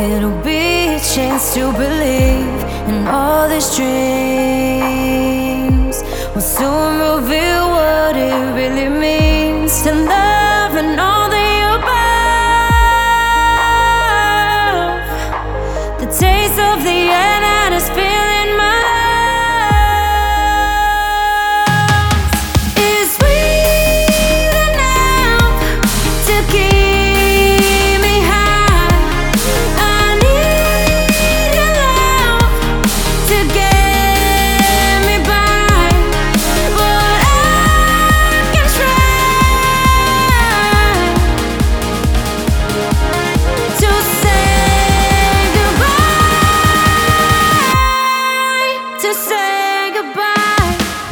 It'll be a chance to believe in all these dreams. We'll soon reveal what it really means to love and all the above. The taste of the air that is filling my lungs is sweet enough to keep me high. I need your love to get me by, but I can try to say goodbye, to say goodbye.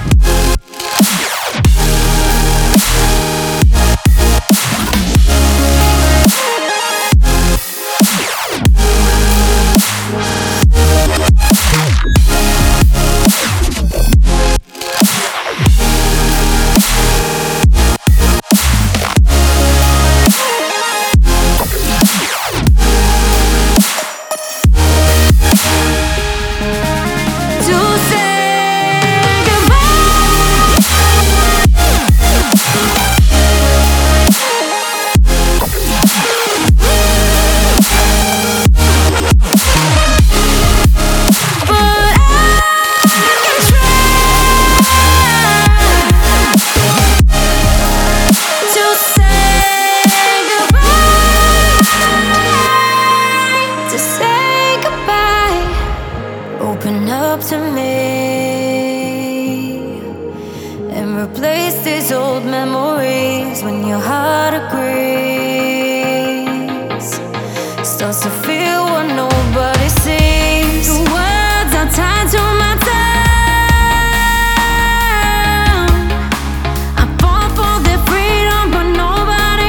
To say goodbye. But I can try to say goodbye, to say goodbye. Open up to me and replace these old memories. When your heart agrees, starts to feel what nobody sees. The words are tied to my tongue. I fought for their freedom, but nobody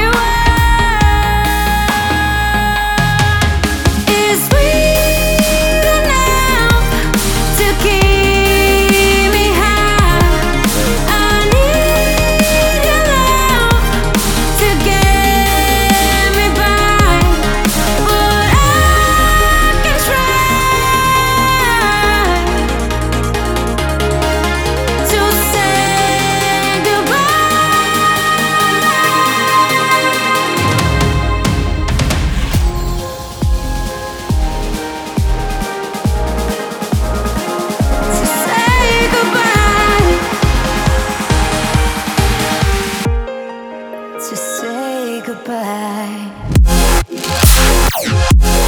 won. It's sweet enough to keep me high. I need your love to get me by, but I can try to say goodbye, to say goodbye, to say goodbye.